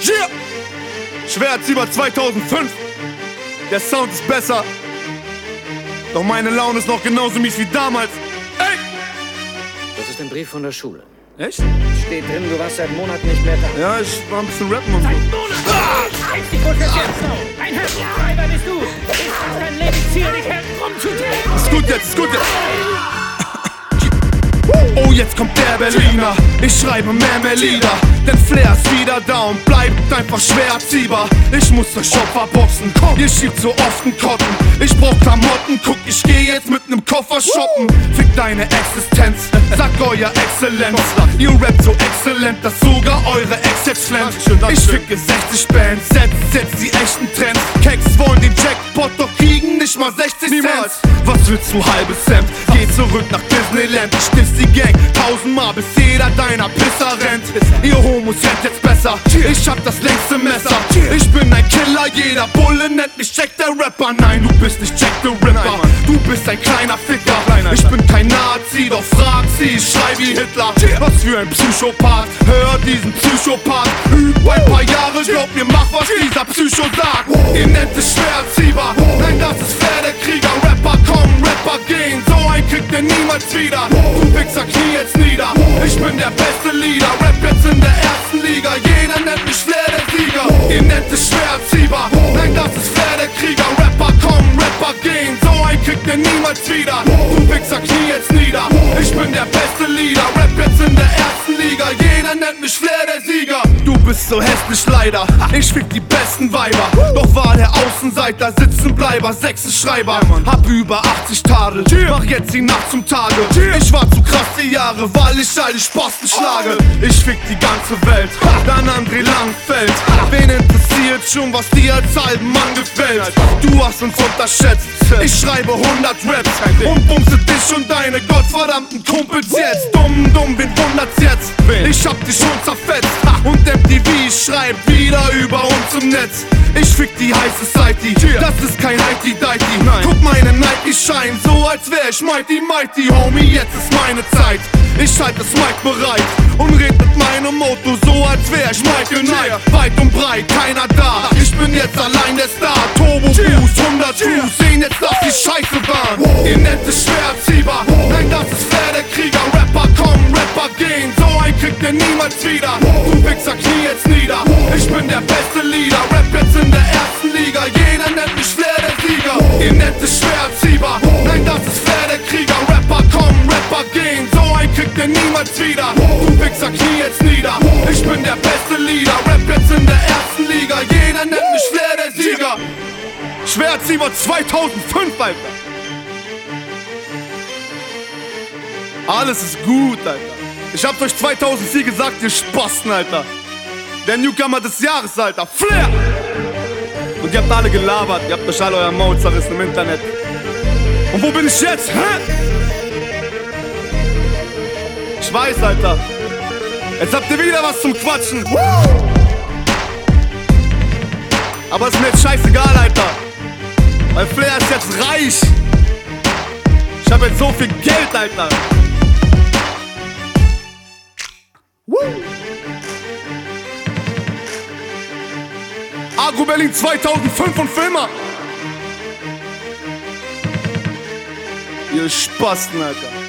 Yeah! Schwertzieher 2005. Der Sound ist besser. Doch meine Laune ist noch genauso mies wie damals. Ey! Das ist ein Brief von der Schule. Echt? Steht drin, du warst seit Monaten nicht mehr da. Ja, ich war ein bisschen rappen und so. Seit Monaten! Halt die Kunde jetzt noch! Ein Herzschreiber bist du! Ist das dein Lebensziel, dich herumzudrehen? Ist gut jetzt, ist gut jetzt. Oh, jetzt kommt der Berliner. Ich schreibe mehr Lieder. Denn Flair ist wieder da und bleibt einfach schwer erziehbar. Ich muss euch Opfer boxen. Ihr schiebt so oft einen Kotten. Ich brauch Klamotten. Guck, ich geh jetzt mit nem Koffer shoppen. Fick deine Existenz. Sag euer Exzellenz. Ihr rappt so exzellent, dass sogar eure Ex jetzt flennt. Ich ficke 60 Bands. Setz die echten Trends. Keks wollen den Jackpot, doch kriegen nicht mal 60 Cent. Was willst du, halbes Cent? Geh zurück nach Disneyland. Ich diss die Gang 1000-mal, bis jeder deiner Pisser rennt. Ihr Homos rennt jetzt besser. Ich hab das längste Messer. Ich bin ein Killer, jeder Bulle nennt mich Jack der Rapper. Nein, du bist nicht Jack the Ripper. Du bist ein kleiner Ficker. Ich bin kein Nazi, doch frag sie, ich schrei wie Hitler. Was für ein Psychopath, hör diesen Psychopath. Üb ein paar Jahre, glaub mir, mach was dieser Psycho sagt. Ihr nennt es Schwertzieher. Nein, das ist Flair der Krieger. Rapper kommen, Rapper gehen. So ein kriegt ihr niemals wieder. Du Wichser, knie jetzt nieder. Ich bin der beste Leader. Rap jetzt in der ersten Liga. Jeder nennt mich Flair der Sieger. Ihr nennt es Schwertzieher. Nein, das ist Flair der Krieger. Rapper kommen, Rapper gehen. So ein kriegt ihr niemals wieder. Du Wichser, knie jetzt nieder. Ich bin der beste Leader. Rap jetzt in der ersten Liga. Jeder nennt mich Flair der Sieger. Du bist so hässlich leider. Ich fick die besten Weiber. Doch war der Außenseiter Sitzenbleiber, Sechsenschreiber. Hab über 80 Tadel. Mach jetzt die Nacht zum Tage. Ich war zu krass die Jahre, weil ich all die Sposten schlage. Ich fick die ganze Welt. Dann André Langfeld. Wen interessiert schon, was dir als halben Mann gefällt? Du hast uns unterschätzt. Ich schreibe 100 Raps und bumse dich und deine gottverdammten Kumpels jetzt. Dumm, wen wundert's jetzt? Ich hab dich schon zerfetzt. Und MTV schreibt wieder über uns im Netz. Ich fick die High Society, das ist kein Heidi-Deiti. Guck meine Nike-Schein, so als wär ich Mighty, Homie, jetzt ist meine Zeit. Ich halt das Mic bereit und red mit meinem Motto, so als wär ich Michael Knight. Weit und breit, keiner da, ich bin jetzt allein der Star. Turbo Boost, 100 Crews, sehen jetzt, dass die Scheiße waren. Ihr nennt es Schwertzieher, nein, das ist Flair der Krieger. Rapper kommen, Rapper gehen, so ein kriegt ihr niemals wieder. Du Wichser, knie jetzt nieder, ich bin der beste Leader. Rap jetzt in der ersten Liga, jeder nennt mich Flair der Sieger. Ihr nennt es Schwertzieher, nein, das ist Flair der Krieger. Rapper kommen, Rapper gehen, so ein kriegt ihr niemals wieder. Du Wichser, knie jetzt nieder, ich bin der beste Leader. Rap jetzt in der ersten Liga, jeder nennt mich Flair der Sieger. Schwertzieher 2005, Alter. Alles ist gut, Alter. Ich hab's euch 2004 gesagt, ihr Spasten, Alter. Der Newcomer des Jahres, Alter. Flair! Und ihr habt alle gelabert, ihr habt euch alle euer Maul zerrissen im Internet. Und wo bin ich jetzt, hä? Ich weiß, Alter. Jetzt habt ihr wieder was zum Quatschen. Aber ist mir jetzt scheißegal, Alter. Weil Flair ist jetzt reich. Ich hab jetzt so viel Geld, Alter. Agro Berlin 2005 und Filmer. Ihr Spasten, Alter.